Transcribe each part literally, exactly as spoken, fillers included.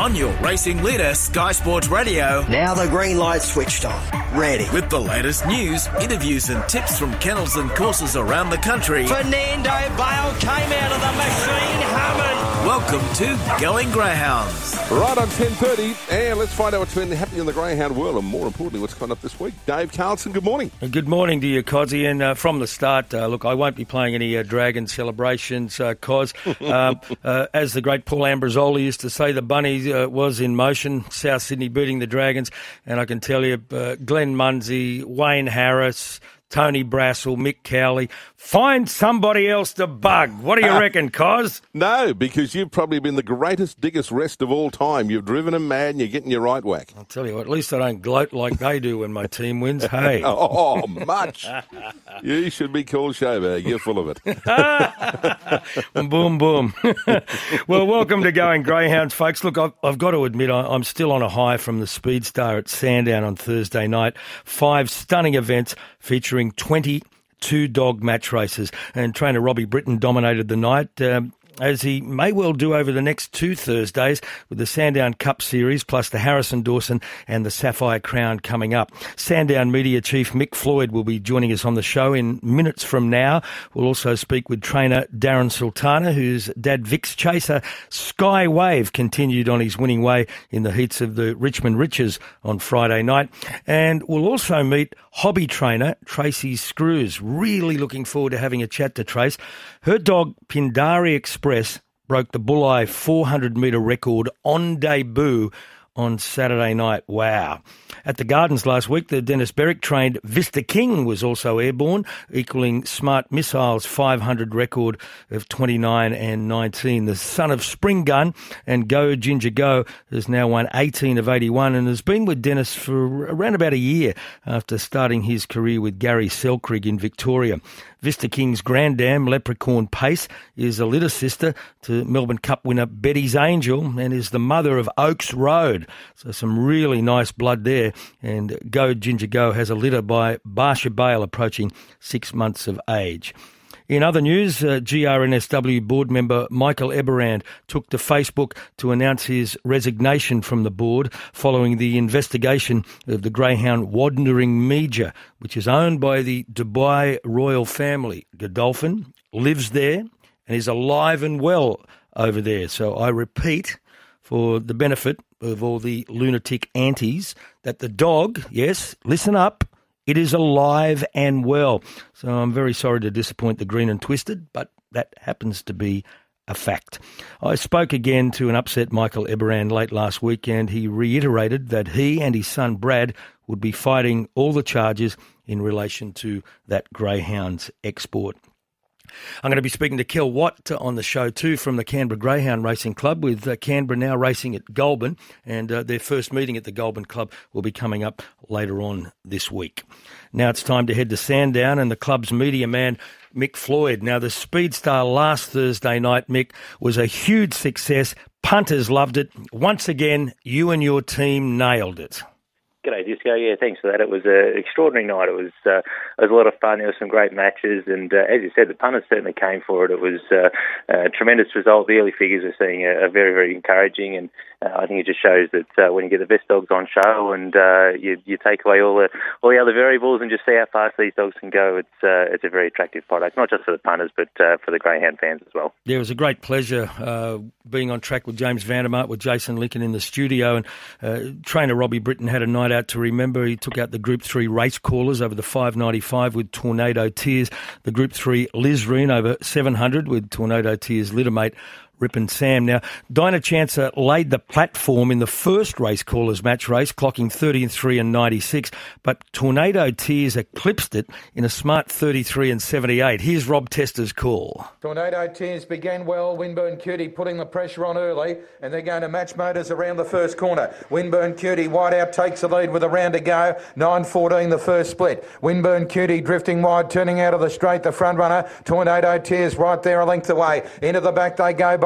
on your racing leader, Sky Sports Radio. Now the green light switched on. Ready. With the latest news, interviews and tips from kennels and courses around the country. Fernando Bale came out of the machine humming. Welcome to Going Greyhounds. Right on ten thirty, and let's find out what's been happening in the greyhound world, and more importantly, what's coming up this week. Dave Carlson, good morning. Good morning to you, Cozzy. And uh, from the start, uh, look, I won't be playing any uh, Dragon celebrations, uh, Coz. um, uh, as the great Paul Ambrosoli used to say, the bunny uh, was in motion, South Sydney beating the Dragons, and I can tell you, uh, Glenn Munsey, Wayne Harris, Tony Brassel, Mick Cowley, find somebody else to bug. What do you uh, reckon, Coz? No, because you've probably been the greatest, diggest rest of all time. You've driven them mad and you're getting your right whack. I'll tell you what, at least I don't gloat like they do when my team wins. Hey. Oh, much. You should be called Showbag. You're full of it. Boom, boom. Well, welcome to Going Greyhounds, folks. Look, I've, I've got to admit, I, I'm still on a high from the Speed Star at Sandown on Thursday night. Five stunning events featuring twenty-two dog match races, and trainer Robbie Britton dominated the night, um, as he may well do over the next two Thursdays with the Sandown Cup Series plus the Harrison Dawson and the Sapphire Crown coming up. Sandown Media Chief Mick Floyd will be joining us on the show in minutes from now. We'll also speak with trainer Darren Sultana, whose dad Vic's Chaser Sky Wave continued on his winning way in the heats of the Richmond Riches on Friday night. And we'll also meet hobby trainer Tracy Screws. Really looking forward to having a chat to Trace. Her dog Pindari Express broke the Bulli four hundred metre record on debut on Saturday night. Wow. At the Gardens last week, the Dennis Berwick trained Vista King was also airborne, equaling Smart Missile's five hundred record of twenty-nine and nineteen. The son of Spring Gun and Go Ginger Go has now won eighteen of eighty-one and has been with Dennis for around about a year after starting his career with Gary Selkrig in Victoria. Vista King's Grandam Leprechaun Pace is a litter sister to Melbourne Cup winner Betty's Angel and is the mother of Oaks Road. So some really nice blood there. And Go Ginger Go has a litter by Barsha Bale approaching six months of age. In other news, uh, G R N S W board member Michael Eberand took to Facebook to announce his resignation from the board following the investigation of the greyhound Wandering Meja, which is owned by the Dubai royal family. Godolphin lives there and is alive and well over there. So I repeat, for the benefit of all the lunatic aunties, that the dog, yes, listen up, it is alive and well. So I'm very sorry to disappoint the Green and Twisted, but that happens to be a fact. I spoke again to an upset Michael Eberand late last week, and he reiterated that he and his son Brad would be fighting all the charges in relation to that greyhound's export. I'm going to be speaking to Kel Watt on the show too from the Canberra Greyhound Racing Club, with uh, Canberra now racing at Goulburn, and uh, their first meeting at the Goulburn Club will be coming up later on this week. Now it's time to head to Sandown and the club's media man, Mick Floyd. Now the Speed Star last Thursday night, Mick, was a huge success. Punters loved it. Once again, you and your team nailed it. G'day, Disco. Yeah, thanks for that. It was an extraordinary night. It was uh, it was a lot of fun. There were some great matches, and uh, as you said, the punters certainly came for it. It was uh, a tremendous result. The early figures we're seeing are, are very, very encouraging, and uh, I think it just shows that uh, when you get the best dogs on show and uh, you, you take away all the all the other variables and just see how fast these dogs can go, it's uh, it's a very attractive product, not just for the punters, but uh, for the greyhound fans as well. Yeah, it was a great pleasure uh, being on track with James Vandermark, with Jason Lincoln in the studio, and uh, trainer Robbie Britton had a night out to remember. He took out the Group three race callers over the five ninety-five with Tornado Tears, the Group three Lizreen over seven hundred with Tornado Tears littermate Rip and Sam. Now, Dinah Chancer laid the platform in the first race callers match race, clocking thirty-three and ninety-six, but Tornado Tears eclipsed it in a smart thirty-three and seventy-eight. Here's Rob Tester's call. Tornado Tears began well. Winburn Cutie putting the pressure on early, and they're going to match motors around the first corner. Winburn Cutie wide out takes the lead with a round to go. nine fourteen the first split. Winburn Cutie drifting wide, turning out of the straight, the front runner. Tornado Tears right there a length away. Into the back they go by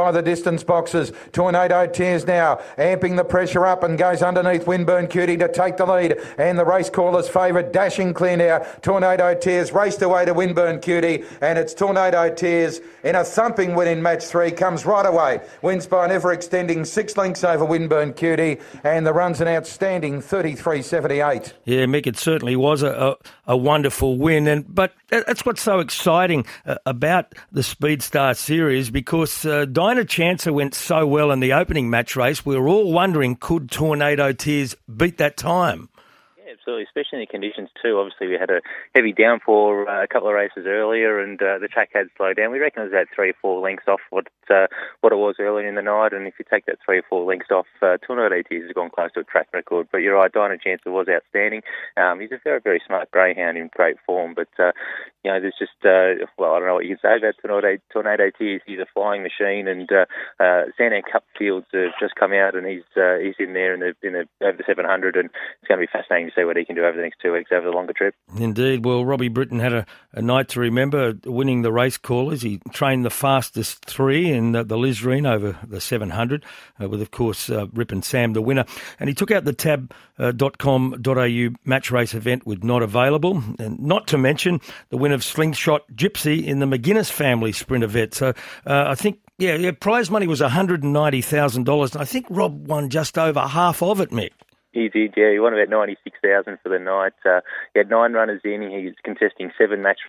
by the distance boxes. Tornado Tears now amping the pressure up and goes underneath Winburn Cutie to take the lead. And the race caller's favourite dashing clear now. Tornado Tears raced away to Winburn Cutie, and it's Tornado Tears in a thumping win in match three. Comes right away. Wins by an ever-extending six lengths over Winburn Cutie, and the run's an outstanding thirty-three seventy-eight. Yeah, Mick, it certainly was a, a, a wonderful win, and but that's what's so exciting uh, about the Speed Star Series, because uh, Dinah Chancer went so well in the opening match race. We were all wondering, could Tornado Tears beat that time? Absolutely, especially in the conditions too. Obviously, we had a heavy downpour uh, a couple of races earlier, and uh, the track had slowed down. We reckon it was about three or four lengths off what uh, what it was earlier in the night. And if you take that three or four lengths off, uh, Tornado Tears has gone close to a track record. But you're right, Dinah Chancer was outstanding. Um, he's a very, very smart greyhound in great form. But uh, you know, there's just uh, well, I don't know what you can say about Tornado Tornado Tears. He's a flying machine, and uh, uh, Sandown Cup fields have just come out, and he's uh, he's in there in the in the over the seven hundred, and it's going to be fascinating to see what he can do over the next two weeks over the longer trip. Indeed. Well, Robbie Britton had a, a night to remember, winning the race callers. He trained the fastest three in the, the Lisreen over the seven hundred, uh, with, of course, uh, Rip and Sam the winner. And he took out the tab dot com dot a u match race event with Not Available, and not to mention the win of Slingshot Gypsy in the McGuinness family sprint event. So uh, I think, yeah, yeah, prize money was one hundred ninety thousand dollars, and I think Rob won just over half of it, Mick. He did, yeah. He won about ninety-six thousand dollars for the night. Uh, he had nine runners in. He was contesting seven match.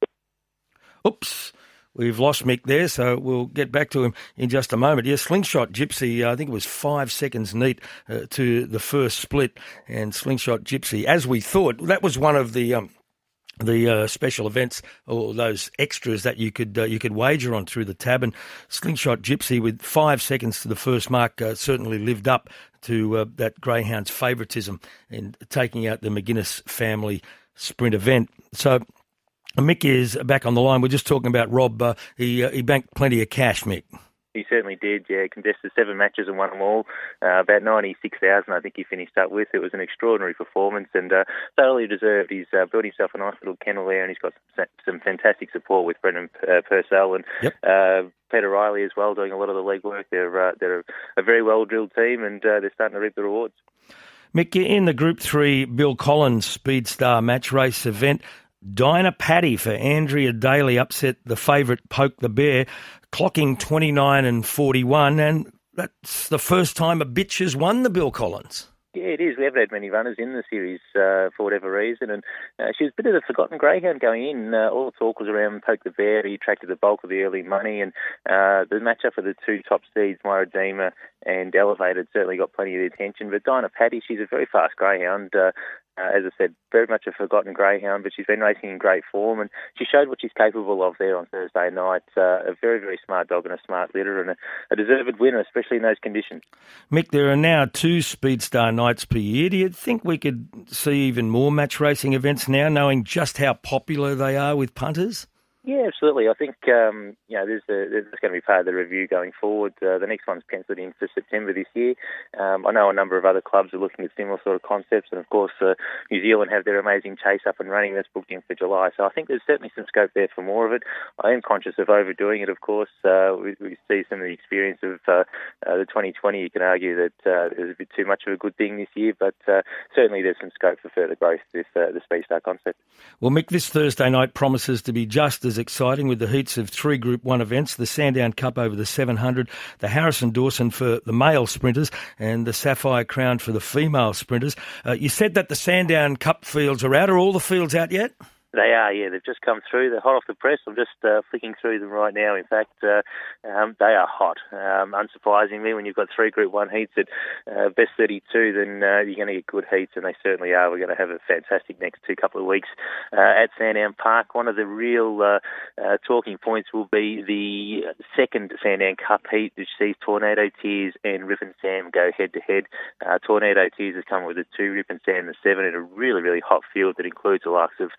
Oops. We've lost Mick there, so we'll get back to him in just a moment. Yeah, Slingshot Gypsy, uh, I think it was five seconds neat uh, to the first split. And Slingshot Gypsy, as we thought, that was one of the... Um, the uh, special events, or those extras that you could uh, you could wager on through the tab. And Slingshot Gypsy, with five seconds to the first mark, uh, certainly lived up to uh, that greyhound's favouritism in taking out the McGuinness family sprint event. So Mick is back on the line. We're just talking about Rob. Uh, he uh, he banked plenty of cash, Mick. He certainly did, yeah. Contested seven matches and won them all. Uh, about ninety-six thousand dollars I think he finished up with. It was an extraordinary performance, and uh, thoroughly deserved. He's uh, built himself a nice little kennel there, and he's got some, some fantastic support with Brendan uh, Purcell and yep. uh, Peter Riley as well, doing a lot of the legwork. They're, uh, they're a very well-drilled team, and uh, they're starting to reap the rewards. Mick, in the Group three Bill Collins Speed Star match race event, Dinah Paddy for Andrea Daly upset the favourite Poke the Bear, clocking twenty-nine and forty-one, and that's the first time a bitch has won the Bill Collins. Yeah, it is. We haven't had many runners in the series uh, for whatever reason, and uh, she was a bit of a forgotten greyhound going in. Uh, all the talk was around Poke the Bear. He attracted the bulk of the early money, and uh, the matchup for the two top seeds, Myra Dima and Elevated, certainly got plenty of attention. But Dinah Paddy, she's a very fast greyhound. Uh, uh, as I said, very much a forgotten greyhound, but she's been racing in great form, and she showed what she's capable of there on Thursday night. Uh, a very, very smart dog and a smart litter, and a, a deserved winner, especially in those conditions. Mick, there are now two Speed Star nights per year. Do you think we could see even more match racing events now, knowing just how popular they are with punters? Yeah, absolutely. I think um, you know there's, a, there's going to be part of the review going forward. Uh, the next one's penciled in for September this year. Um, I know a number of other clubs are looking at similar sort of concepts, and of course uh, New Zealand have their amazing chase up and running that's booked in for July. So I think there's certainly some scope there for more of it. I am conscious of overdoing it, of course. Uh, we, we see some of the experience of uh, uh, the twenty twenty. You can argue that uh, there's a bit too much of a good thing this year, but uh, certainly there's some scope for further growth with uh, the Speed Star concept. Well, Mick, this Thursday night promises to be just as exciting, with the heats of three Group one events, the Sandown Cup over the seven hundred, the Harrison Dawson for the male sprinters, and the Sapphire Crown for the female sprinters. Uh, you said that the Sandown Cup fields are out. Are all the fields out yet? They are, yeah. They've just come through. They're hot off the press. I'm just uh, flicking through them right now. In fact, uh, um, they are hot. Um, unsurprisingly, when you've got three Group one heats at uh, best thirty-two, then uh, you're going to get good heats, and they certainly are. We're going to have a fantastic next two couple of weeks uh, at Sandown Park. One of the real uh, uh, talking points will be the second Sandown Cup heat, which sees Tornado Tears and Rip and Sam go head-to-head. Uh, Tornado Tears has come with a two, Rip and Sam the seven, in a really, really hot field that includes the likes of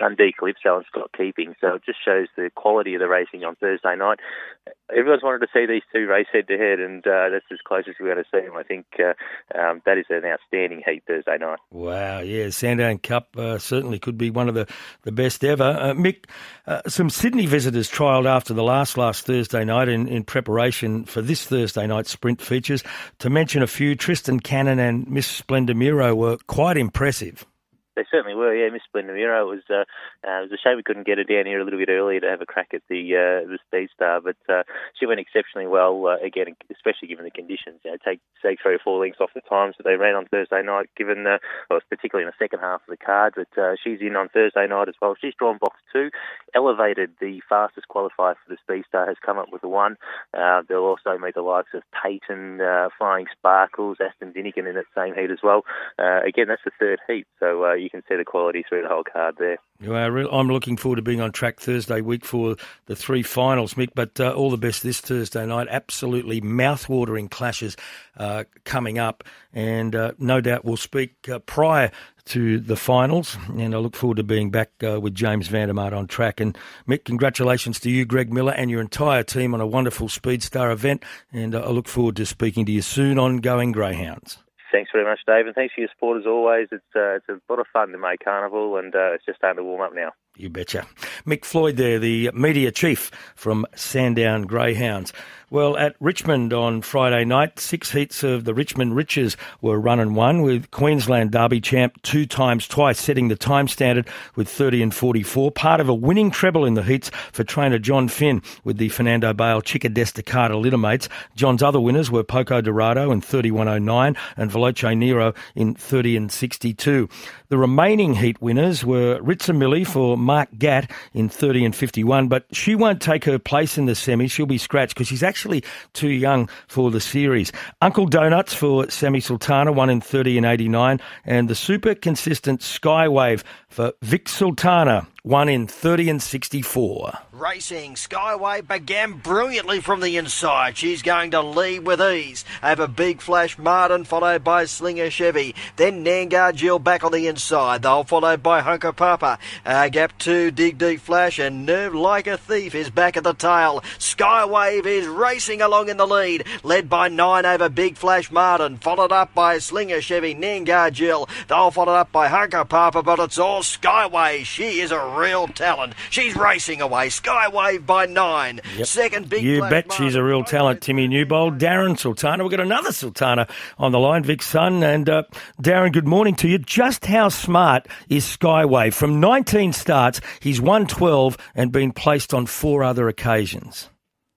Dundee Calypso and Scott Keeping. So it just shows the quality of the racing on Thursday night. Everyone's wanted to see these two race head-to-head, and uh, that's as close as we're going to see them. I think uh, um, that is an outstanding heat Thursday night. Wow, yeah, Sandown Cup uh, certainly could be one of the, the best ever. Uh, Mick, uh, some Sydney visitors trialled after the last last Thursday night in, in preparation for this Thursday night sprint features. To mention a few, Tristan Cannon and Miss Splendor Miro were quite impressive. They certainly were, yeah. Miss Splendor Miro, it was, uh, uh, it was a shame we couldn't get her down here a little bit earlier to have a crack at the uh, the Speed Star, but uh, she went exceptionally well, uh, again, especially given the conditions. You know, take, take three or four lengths off the times that they ran on Thursday night, given, uh, well, particularly in the second half of the card, but uh, she's in on Thursday night as well. She's drawn box two, elevated the fastest qualifier for the Speed Star, has come up with a one. Uh, they'll also meet the likes of Peyton, uh, Flying Sparkles, Aston Dinnigan in that same heat as well. Uh, again, that's the third heat, so uh, you can see the quality through the whole card there. Well, I'm looking forward to being on track Thursday week for the three finals, Mick, but uh, all the best this Thursday night. Absolutely mouth-watering clashes uh, coming up, and uh, no doubt we'll speak uh, prior to the finals, and I look forward to being back uh, with James Vandermart on track. And Mick, congratulations to you, Greg Miller, and your entire team on a wonderful Speed Star event, and uh, I look forward to speaking to you soon on Going Greyhounds. Thanks very much, Dave, and thanks for your support as always. It's uh, it's a lot of fun to make Carnival, and uh, it's just starting to warm up now. You betcha. Mick Floyd there, the media chief from Sandown Greyhounds. Well, at Richmond on Friday night, six heats of the Richmond Riches were run and won, with Queensland Derby champ two times twice setting the time standard with thirty and forty-four. Part of a winning treble in the heats for trainer John Finn with the Fernando Bale Chica Destacata Littermates. John's other winners were Poco Dorado in thirty-one oh nine and Veloce Nero in thirty and sixty-two. The remaining heat winners were Ritza Millie for Mark Gatt in thirty and fifty-one, but she won't take her place in the semi. She'll be scratched because she's actually too young for the series. Uncle Donuts for Sammy Sultana, won in thirty and eighty-nine, and the super consistent Skywave for Vic Sultana, won in thirty and sixty-four. Racing, Skyway began brilliantly from the inside. She's going to lead with ease over Big Flash Martin, followed by Slinger Chevy. Then Nangar Jill back on the inside. They'll followed by Hunker Papa. Uh, gap two, Dig Deep Flash, and Nerve Like a Thief is back at the tail. Skywave is racing along in the lead, led by nine over Big Flash Martin, followed up by Slinger Chevy, Nangar Jill. They'll followed up by Hunker Papa, but it's all Skyway. She is a real talent. She's racing away. Skywave by nine. Yep. Second, Big You Flash bet Martin. she's a real talent, Timmy Newbold. Darren Sultana. We've got another Sultana on the line, Vic's son. And uh, Darren, good morning to you. Just how smart is Skywave? From nineteen starts, he's won twelve and been placed on four other occasions.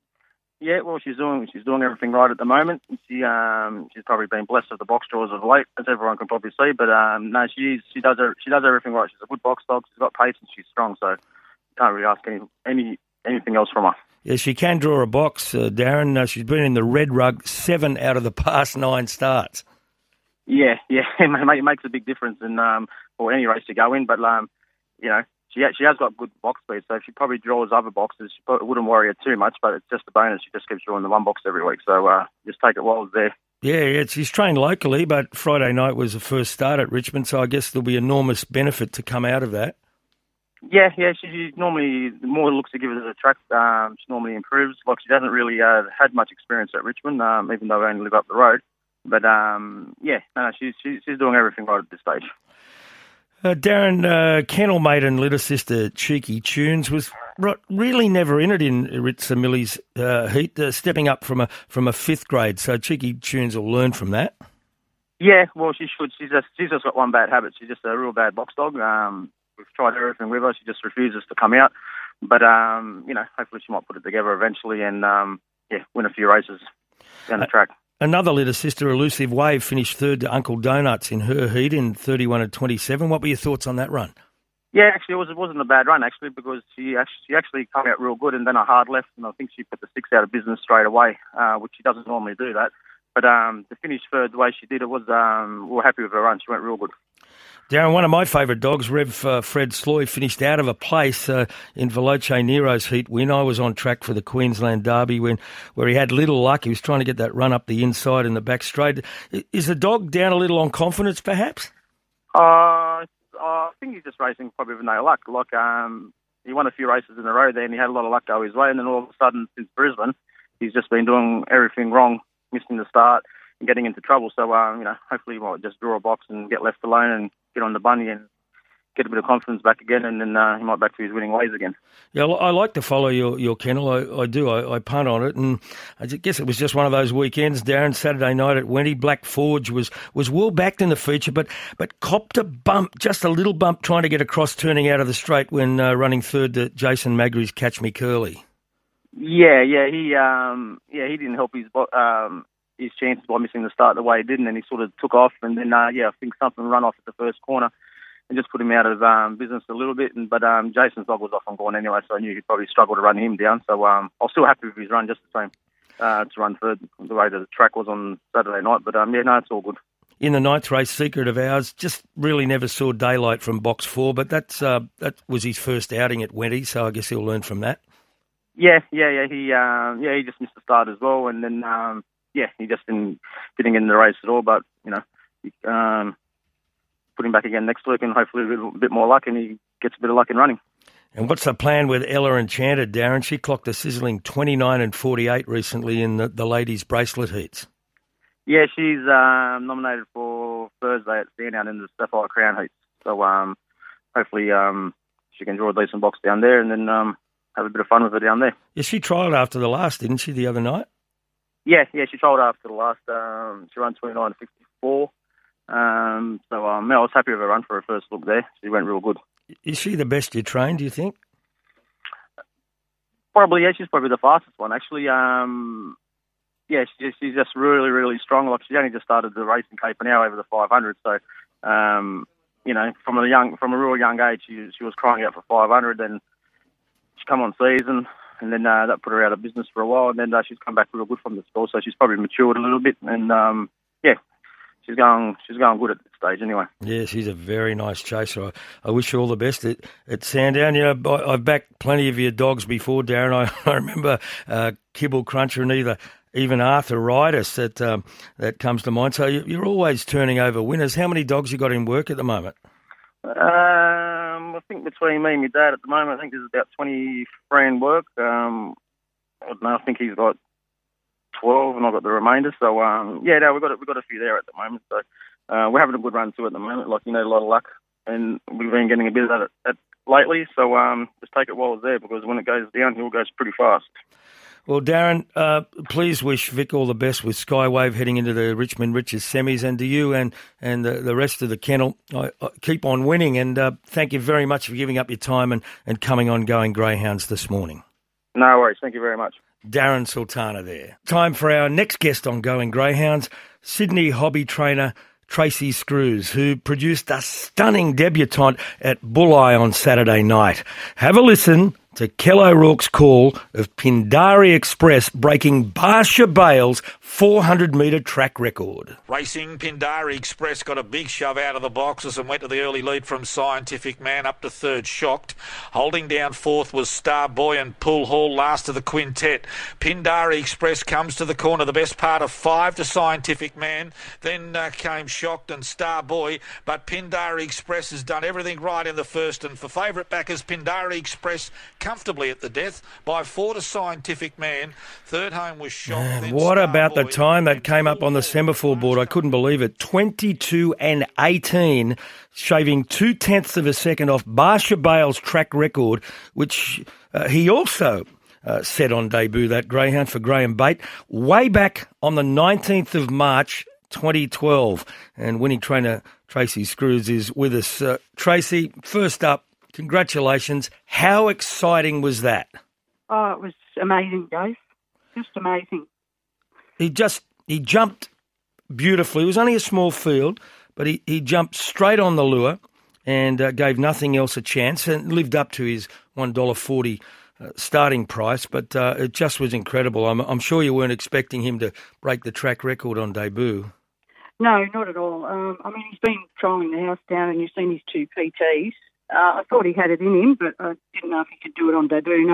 Yeah, well, she's doing she's doing everything right at the moment. She um she's probably been blessed with the box draws of late, as everyone can probably see. But um no, she she does her, she does everything right. She's a good box dog. She's got pace and she's strong. So can't really ask any any anything else from her. Yeah, she can draw a box, uh, Darren. Uh, she's been in the red rug seven out of the past nine starts. Yeah, yeah, it makes a big difference in um for any race to go in. But um you know. She she has got good box speed, so if she probably draws other boxes, she probably wouldn't worry her too much, but it's just a bonus. She just keeps drawing the one box every week, so uh, just take it while it's there. Yeah, yeah, she's trained locally, but Friday night was the first start at Richmond, so I guess there'll be enormous benefit to come out of that. Yeah, yeah, she, she normally, the more looks to give it a track, um, she normally improves. Like, she hasn't really uh, had much experience at Richmond, um, even though we only live up the road. But, um, yeah, no, she's, she's, she's doing everything right at this stage. Uh, Darren, uh, Kennel Mate and little sister Cheeky Tunes was really never in it in Ritza Millie's uh, heat, uh, stepping up from a from a fifth grade. So Cheeky Tunes will learn from that. Yeah, well, she should. She's just she's just got one bad habit. She's just a real bad box dog. Um, we've tried everything with her. She just refuses to come out. But um, you know, hopefully she might put it together eventually and um, yeah, win a few races down the track. Another little sister, Elusive Wave, finished third to Uncle Donuts in her heat in thirty-one and twenty-seven. What were your thoughts on that run? Yeah, actually, it, was, it wasn't a bad run, actually, because she actually, she actually came out real good and then a hard left, and I think she put the six out of business straight away, uh, which she doesn't normally do that. But um, to finish third the way she did, it was um, we were happy with her run. She went real good. Darren, one of my favourite dogs, Rev uh, Fred Sloy, finished out of a place uh, in Veloce Nero's heat win. I was on track for the Queensland Derby when, where he had little luck. He was trying to get that run up the inside and the back straight. Is the dog down a little on confidence, perhaps? Uh, uh think he's just racing probably with no luck. Like, um, he won a few races in a row there, and he had a lot of luck go his way. And then all of a sudden, since Brisbane, he's just been doing everything wrong, missing the start and getting into trouble. So, um, you know, hopefully he might just draw a box and get left alone and get on the bunny and get a bit of confidence back again, and then uh, he might back to his winning ways again. Yeah, I like to follow your, your kennel. I, I do. I, I punt on it, and I guess it was just one of those weekends, Darren. Saturday night at Wenty, Black Forge was, was well backed in the feature, but but copped a bump, just a little bump, trying to get across, turning out of the straight when uh, running third to Jason Magri's Catch Me Curly. Yeah, yeah, he um, yeah he didn't help his um, his chances by missing the start the way he did, and then he sort of took off, and then uh, yeah, I think something run off at the first corner and just put him out of um, business a little bit. And, but um, Jason's dog was off and gone anyway, so I knew he'd probably struggle to run him down. So um, I was still happy with his run, just the same, uh, to run third the way the track was on Saturday night. But um, yeah, no, it's all good. In the ninth race, Secret of Ours, just really never saw daylight from box four, but that's uh, that was his first outing at Wenty, so I guess he'll learn from that. Yeah, yeah, yeah. He um, yeah, he just missed the start as well, and then um, yeah, he just didn't didn't get in the race at all. But you know, he, um. put him back again next week and hopefully a little bit more luck and he gets a bit of luck in running. And what's the plan with Ella Enchanted, Darren? She clocked a sizzling twenty-nine and forty-eight recently in the, the ladies' bracelet heats. Yeah, she's um, nominated for Thursday at Sandown in the Sapphire Crown heats. So um, hopefully um, she can draw a decent box down there and then um, have a bit of fun with her down there. Yeah, she trialled after the last, didn't she, the other night? Yeah, yeah, she trialled after the last. Um, she ran twenty-nine fifty-four. Um, so um, yeah, I was happy with her run for her first look there. She went real good. Is she the best you trained, do you think? Probably, yeah. She's probably the fastest one, actually. Um, yeah, she's, she's just really, really strong. Like, she only just started the race in Cape now over the five hundred. So, um, you know, from a young, from a real young age, she, she was crying out for five hundred. Then she come on season, and then uh, that put her out of business for a while. And then uh, she's come back real good from the school. So she's probably matured a little bit. And um, yeah. She's going, she's going good at this stage anyway. Yeah, she's a very nice chaser. I, I wish you all the best at, at Sandown. You know, I, I've backed plenty of your dogs before, Darren. I, I remember uh, Kibble Cruncher and either, even Arthuritis that um, that comes to mind. So you, you're always turning over winners. How many dogs you got in work at the moment? Um, I think between me and my dad at the moment, I think there's about twenty-three in work. Um, I don't know, I think he's got twelve, and I've got the remainder. So um, yeah, no, we've got we've got a few there at the moment. So uh, we're having a good run too at the moment. Like, you know, a lot of luck, and we've been getting a bit of that at, at lately. So um, just take it while it's there, because when it goes downhill, it goes pretty fast. Well, Darren, uh, please wish Vic all the best with Skywave heading into the Richmond Riches semis, and to you and and the, the rest of the kennel, I, I keep on winning. And uh, thank you very much for giving up your time and, and coming on Going Greyhounds this morning. No worries. Thank you very much. Darren Sultana there. Time for our next guest on Going Greyhounds, Sydney hobby trainer Tracy Screws, who produced a stunning debutante at Bulli on Saturday night. Have a listen to Kel O'Rourke's call of Pindari Express breaking Barsha Bale's four hundred metre track record. Racing Pindari Express got a big shove out of the boxes and went to the early lead from Scientific Man up to third, Shocked. Holding down fourth was Star Boy and Pool Hall last of the quintet. Pindari Express comes to the corner, the best part of five to Scientific Man. Then uh, came Shocked and Star Boy, but Pindari Express has done everything right in the first, and for favourite backers, Pindari Express comfortably at the death by four to Scientific Man. Third home was Shocked. Man, what about the time that came up on the semaphore board? I couldn't believe it. twenty-two and eighteen, shaving two tenths of a second off Barsha Bale's track record, which uh, he also uh, set on debut, that greyhound for Graham Bate, way back on the nineteenth of March twenty twelve. And winning trainer Tracy Screws is with us. Uh, Tracy, first up, congratulations. How exciting was that? Oh, it was amazing, Dave. Just amazing. He just, he jumped beautifully. It was only a small field, but he, he jumped straight on the lure and uh, gave nothing else a chance and lived up to his one dollar forty uh, starting price. But uh, it just was incredible. I'm, I'm sure you weren't expecting him to break the track record on debut. No, not at all. Um, I mean, he's been trolling the house down and you've seen his two P Ts. Uh, I thought he had it in him, but I didn't know if he could do it on debut, no.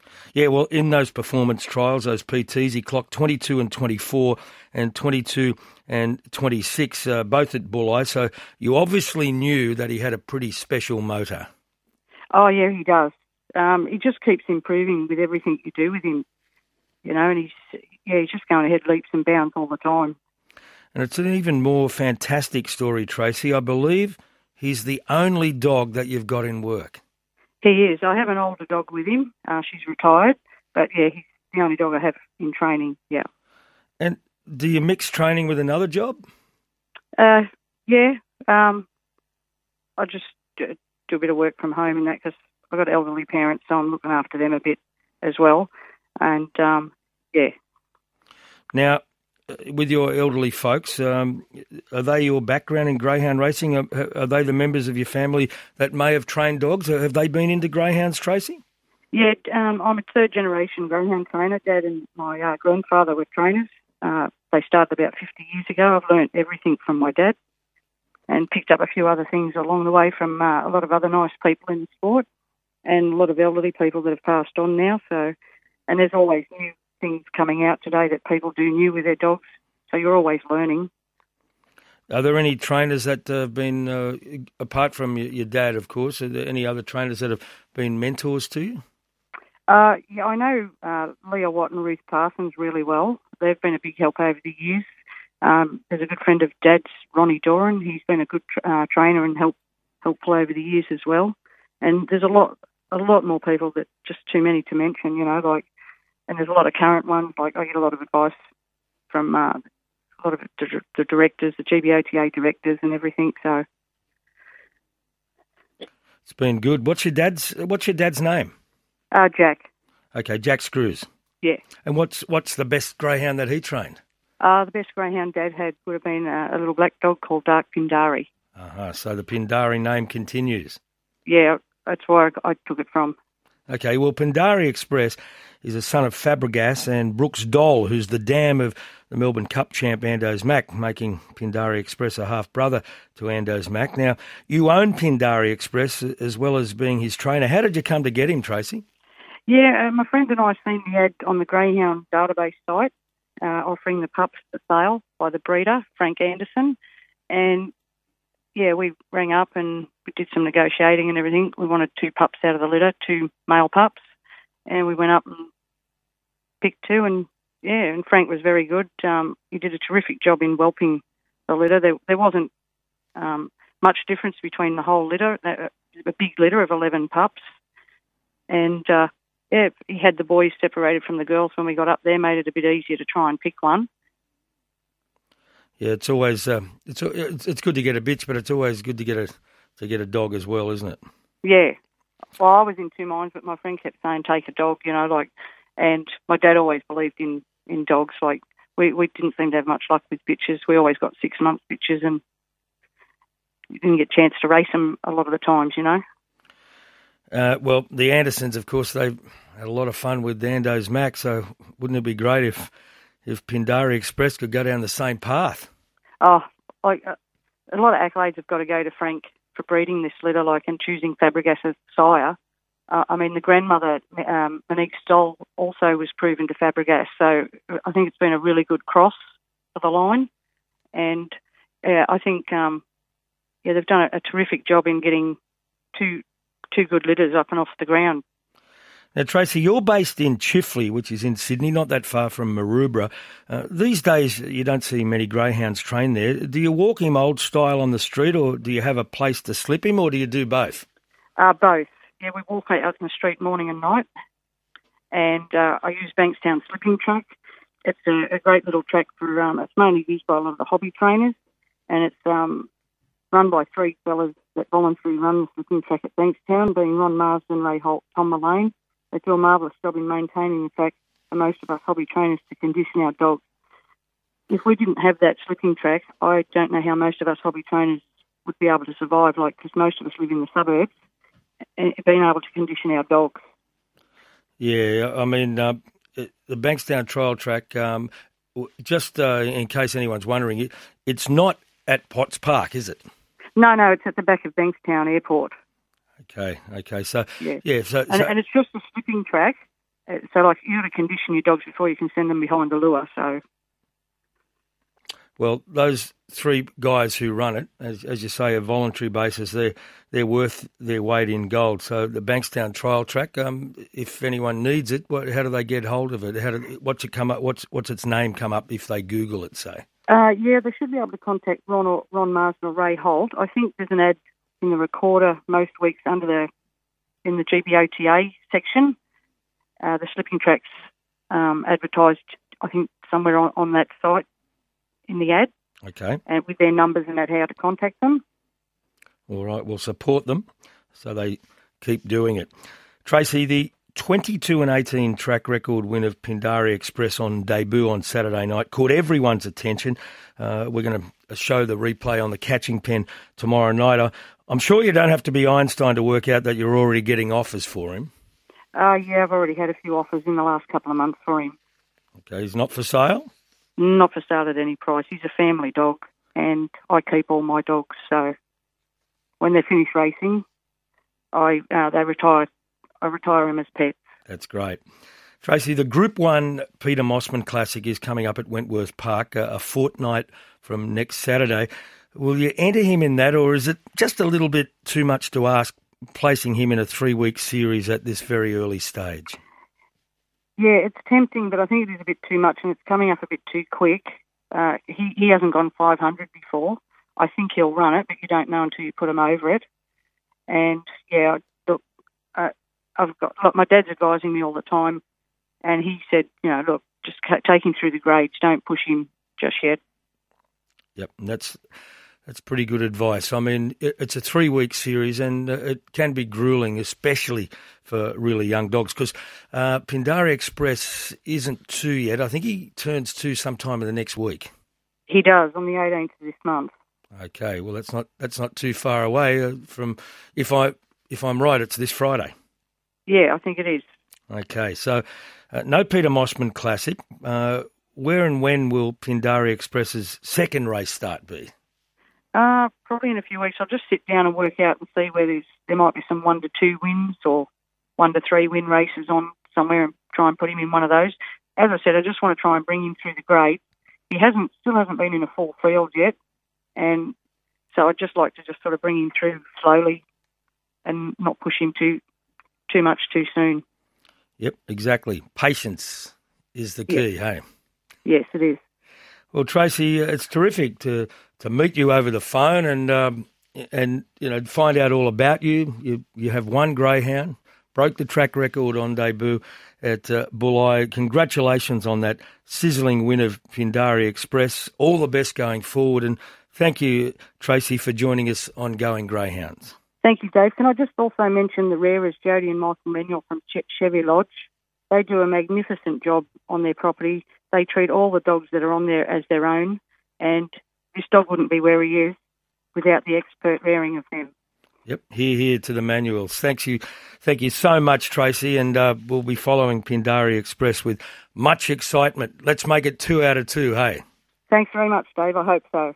Yeah, well, in those performance trials, those P Ts, he clocked twenty-two and twenty-four and twenty-two and twenty-six, uh, both at Bulli. So you obviously knew that he had a pretty special motor. Oh, yeah, he does. Um, he just keeps improving with everything you do with him, you know, and he's, yeah, he's just going ahead leaps and bounds all the time. And it's an even more fantastic story, Tracy. I believe he's the only dog that you've got in work. He is. I have an older dog with him. Uh, she's retired, but yeah, he's the only dog I have in training, yeah. And do you mix training with another job? Uh, yeah. Um, I just do, do a bit of work from home and that because I've got elderly parents, so I'm looking after them a bit as well. And, um, yeah. Now, with your elderly folks, um, are they your background in greyhound racing? Are, are they the members of your family that may have trained dogs? Have they been into greyhounds, Tracy? Yeah, um, I'm a third-generation greyhound trainer. Dad and my uh, grandfather were trainers. Uh, they started about fifty years ago. I've learnt everything from my dad and picked up a few other things along the way from uh, a lot of other nice people in the sport and a lot of elderly people that have passed on now. So, and there's always new things coming out today that people do new with their dogs, so you're always learning. Are there any trainers that have been, uh, apart from your, your dad, of course, are there any other trainers that have been mentors to you? Uh, yeah, I know uh, Leah Watt and Ruth Parsons really well. They've been a big help over the years. Um, there's a good friend of Dad's, Ronnie Doran. He's been a good uh, trainer and help, helpful over the years as well. And there's a lot, a lot more people that just too many to mention, you know, like, and there's a lot of current ones. Like I get a lot of advice from uh, a lot of the directors, the G B O T A directors, and everything. So it's been good. What's your dad's What's your dad's name? Uh, Jack. Okay, Jack Screws. Yeah. And what's what's the best greyhound that he trained? Uh, the best greyhound Dad had would have been a, a little black dog called Dark Pindari. Uh-huh, so the Pindari name continues. Yeah, that's where I, I took it from. Okay, well, Pindari Express is a son of Fabregas and Brooks Dole, who's the dam of the Melbourne Cup champ Ando's Mac, making Pindari Express a half-brother to Ando's Mac. Now, you own Pindari Express as well as being his trainer. How did you come to get him, Tracy? Yeah, uh, my friend and I seen the ad on the Greyhound database site uh, offering the pups for sale by the breeder, Frank Anderson. And, yeah, we rang up and we did some negotiating and everything. We wanted two pups out of the litter, two male pups. And we went up and picked two, and yeah, and Frank was very good. Um, he did a terrific job in whelping the litter. There, there wasn't um, much difference between the whole litter, a, a big litter of eleven pups. And uh, yeah, he had the boys separated from the girls when we got up there, made it a bit easier to try and pick one. Yeah, it's always uh, it's it's good to get a bitch, but it's always good to get a to get a dog as well, isn't it? Yeah. Well, I was in two minds, but my friend kept saying, take a dog, you know, like, and my dad always believed in, in dogs. Like, we, we didn't seem to have much luck with bitches. We always got six-month bitches and you didn't get a chance to race them a lot of the times, you know. Uh, well, the Andersons, of course, they've had a lot of fun with Ando's Mac, so wouldn't it be great if, if Pindari Express could go down the same path? Oh, like, uh, a lot of accolades have got to go to Frank for breeding this litter, like, and choosing Fabregas as sire. Uh, I mean, the grandmother, um, Monique Stoll, also was proven to Fabregas, so I think it's been a really good cross for the line. And yeah, I think um, yeah, they've done a, a terrific job in getting two two good litters up and off the ground. Now, Tracy, you're based in Chifley, which is in Sydney, not that far from Maroubra. Uh, these days, you don't see many greyhounds trained there. Do you walk him old style on the street, or do you have a place to slip him, or do you do both? Uh, both. Yeah, we walk out in the street morning and night, and uh, I use Bankstown Slipping Track. It's a, a great little track for, um, it's mainly used by a lot of the hobby trainers, and it's um, run by three fellas that voluntarily run the slipping track at Bankstown, being Ron Marsden, Ray Holt, Tom Mullane. They do a marvellous job in maintaining the track for most of us hobby trainers to condition our dogs. If we didn't have that slipping track, I don't know how most of us hobby trainers would be able to survive, like, because most of us live in the suburbs, and being able to condition our dogs. Yeah, I mean, uh, the Bankstown trial track, um, just uh, in case anyone's wondering, it, it's not at Potts Park, is it? No, no, it's at the back of Bankstown Airport. Okay, okay, so, yeah, yeah so, and, so... and it's just a slipping track, uh, so like you got to condition your dogs before you can send them behind the lure. So, well, those three guys who run it, as, as you say, a voluntary basis, they're they're worth their weight in gold. So the Bankstown Trial Track, um, if anyone needs it, what, how do they get hold of it? How do, what's it come up? What's what's its name come up if they Google it? Say. Uh, yeah, they should be able to contact Ron or Ron Marsden or Ray Holt. I think there's an ad in the Recorder most weeks under the in the G B O T A section. Uh, the slipping tracks um, advertised, I think, somewhere on, on that site in the ad. Okay. And with their numbers and that how to contact them. All right, we'll support them so they keep doing it. Tracy, the twenty-two and eighteen track record win of Pindari Express on debut on Saturday night caught everyone's attention. Uh, we're going to show the replay on the catching pen tomorrow night. I, I'm sure you don't have to be Einstein to work out that you're already getting offers for him. Uh, yeah, I've already had a few offers in the last couple of months for him. Okay, he's not for sale? Not for sale at any price. He's a family dog, and I keep all my dogs. So when they finish racing, I uh, they retire. I retire him as pets. That's great. Tracy, the Group one Peter Mossman Classic is coming up at Wentworth Park a, a fortnight from next Saturday. Will you enter him in that, or is it just a little bit too much to ask, placing him in a three-week series at this very early stage? Yeah, it's tempting, but I think it is a bit too much, and it's coming up a bit too quick. Uh, he, he hasn't gone five hundred before. I think he'll run it, but you don't know until you put him over it. And, yeah, look, uh, I've got, look, my dad's advising me all the time, and he said, you know, look, just take him through the grades. Don't push him just yet. Yep, and that's that's pretty good advice. I mean, it, it's a three-week series, and uh, it can be gruelling, especially for really young dogs, because uh, Pindari Express isn't two yet. I think he turns two sometime in the next week. He does, on the eighteenth of this month. Okay, well, that's not that's not too far away uh, from, if, I, if I'm right, it's this Friday. Yeah, I think it is. Okay, so uh, no Peter Mossman Classic. Uh, where and when will Pindari Express's second race start be? Uh, probably in a few weeks. I'll just sit down and work out and see where there's, there might be some one to two wins or one to three win races on somewhere and try and put him in one of those. As I said, I just want to try and bring him through the grade. He hasn't, still hasn't been in a full field yet, and so I'd just like to just sort of bring him through slowly and not push him too too much too soon. Yep, exactly. Patience is the key, yes. hey? Yes, it is. Well, Tracy, it's terrific to, to meet you over the phone and um, and you know find out all about you. You you have one greyhound, broke the track record on debut at uh, Bulli. Congratulations on that sizzling win of Pindari Express. All the best going forward, and thank you, Tracy, for joining us on Going Greyhounds. Thank you, Dave. Can I just also mention the rarers, Jody and Michael Manuel from Ch- Chevy Lodge? They do a magnificent job on their property. They treat all the dogs that are on there as their own, and this dog wouldn't be where he is without the expert rearing of them. Yep, hear, hear to the Manuels. Thanks you, thank you so much, Tracy, and uh, we'll be following Pindari Express with much excitement. Let's make it two out of two, hey? Thanks very much, Dave. I hope so.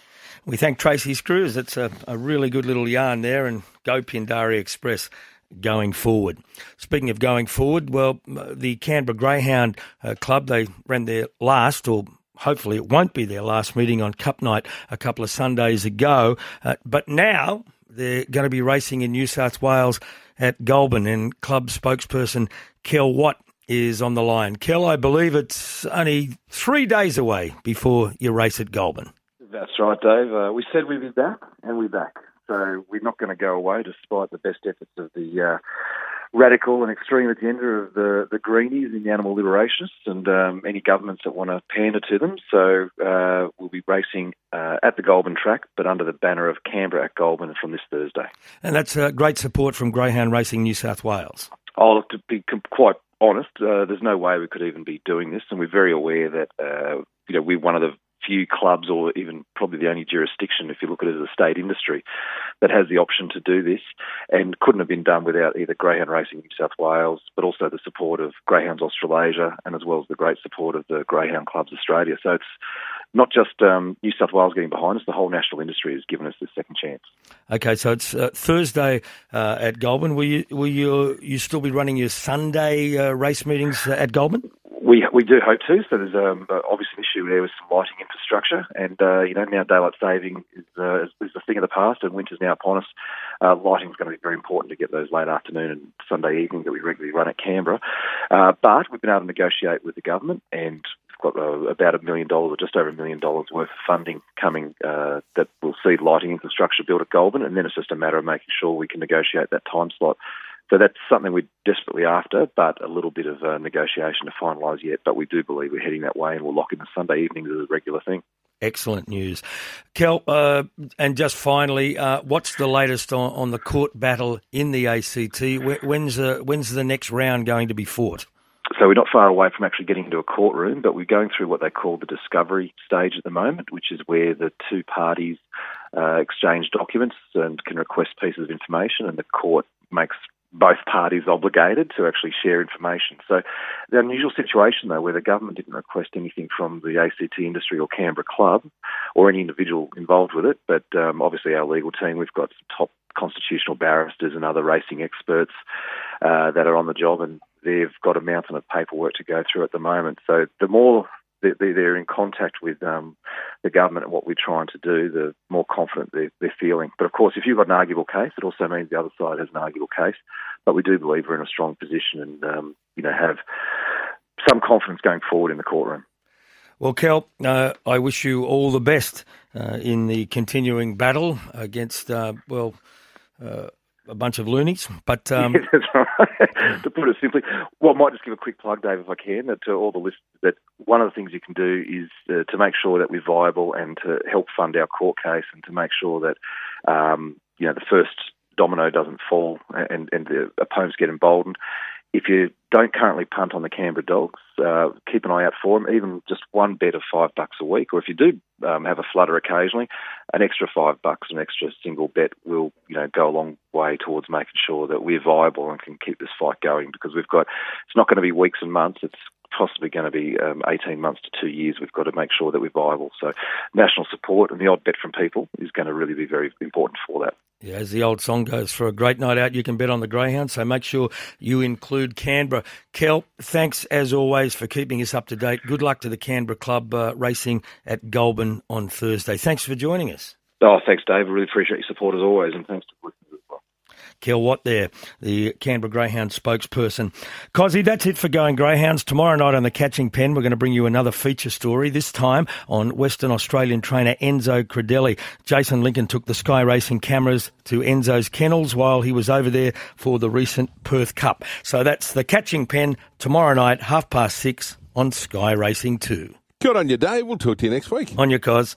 We thank Tracy Screws. It's a, a really good little yarn there, and go Pindari Express going forward. Speaking of going forward, well, the Canberra Greyhound uh, Club, they ran their last, or hopefully it won't be their last meeting on Cup Night a couple of Sundays ago, uh, but now they're going to be racing in New South Wales at Goulburn, and club spokesperson Kel Watt is on the line. Kel, I believe it's only three days away before you race at Goulburn. That's right, Dave. Uh, we said we'd be back, and we're back. So we're not going to go away despite the best efforts of the uh, radical and extreme agenda of the, the Greenies and the animal liberationists and um, any governments that want to pander to them. So uh, we'll be racing uh, at the Goulburn track, but under the banner of Canberra at Goulburn from this Thursday. And that's uh, great support from Greyhound Racing New South Wales. Oh, to be quite honest, uh, there's no way we could even be doing this, and we're very aware that uh, you know we're one of the few clubs, or even probably the only jurisdiction, if you look at it as a state industry, that has the option to do this, and couldn't have been done without either Greyhound Racing New South Wales, but also the support of Greyhounds Australasia, and as well as the great support of the Greyhound Clubs Australia. So it's not just um, New South Wales getting behind us, the whole national industry has given us this second chance. Okay, so it's uh, Thursday uh, at Goulburn. Will you will you you still be running your Sunday uh, race meetings uh, at Goulburn? We we do hope to. So there's um, obviously an issue there with some lighting infrastructure, and uh, you know now daylight saving is, uh, is is a thing of the past, and winter's now upon us. Uh, lighting is going to be very important to get those late afternoon and Sunday evening that we regularly run at Canberra. Uh, but we've been able to negotiate with the government, and we've got uh, about a million dollars or just over a million dollars worth of funding coming uh, that will see lighting infrastructure built at Goulburn, and then it's just a matter of making sure we can negotiate that time slot. So that's something we're desperately after, but a little bit of uh, negotiation to finalise yet. But we do believe we're heading that way, and we'll lock in the Sunday evenings as a regular thing. Excellent news. Kel, uh, and just finally, uh, what's the latest on, on the court battle in the A C T? When's, uh, when's the next round going to be fought? So we're not far away from actually getting into a courtroom, but we're going through what they call the discovery stage at the moment, which is where the two parties uh, exchange documents and can request pieces of information, and the court makes both parties obligated to actually share information. So the unusual situation, though, where the government didn't request anything from the A C T industry or Canberra Club or any individual involved with it, but um, obviously our legal team, we've got some top constitutional barristers and other racing experts uh, that are on the job, and they've got a mountain of paperwork to go through at the moment. So the more they're in contact with um, the government and what we're trying to do, the more confident they're, they're feeling. But of course, if you've got an arguable case, it also means the other side has an arguable case. But we do believe we're in a strong position and, um, you know, have some confidence going forward in the courtroom. Well, Kel, uh, I wish you all the best uh, in the continuing battle against, uh, well, uh, a bunch of loonies, but... Um... Yeah, that's right. To put it simply, well, I might just give a quick plug, Dave, if I can, to all the listeners, that one of the things you can do is uh, to make sure that we're viable and to help fund our court case and to make sure that, um, you know, the first domino doesn't fall and, and the opponents get emboldened. If you don't currently punt on the Canberra Dogs, uh, keep an eye out for them, even just one bet of five bucks a week. Or if you do um, have a flutter occasionally, an extra five bucks, an extra single bet will, you know, go a long way towards making sure that we're viable and can keep this fight going, because we've got, it's not going to be weeks and months, it's possibly going to be um, eighteen months to two years. We've got to make sure that we're viable. So national support and the odd bet from people is going to really be very important for that. Yeah, as the old song goes, for a great night out, you can bet on the Greyhound, so make sure you include Canberra. Kel, thanks as always for keeping us up to date. Good luck to the Canberra Club uh, racing at Goulburn on Thursday. Thanks for joining us. Oh, thanks, Dave. I really appreciate your support as always, and thanks to the listeners as well. Kel Watt there, the Canberra Greyhound spokesperson. Cozzy, that's it for Going Greyhounds. Tomorrow night on the Catching Pen, we're going to bring you another feature story, this time on Western Australian trainer Enzo Credelli. Jason Lincoln took the Sky Racing cameras to Enzo's kennels while he was over there for the recent Perth Cup. So that's the Catching Pen tomorrow night, half past six on Sky Racing two. Good on you, Dave. We'll talk to you next week. On your Cos.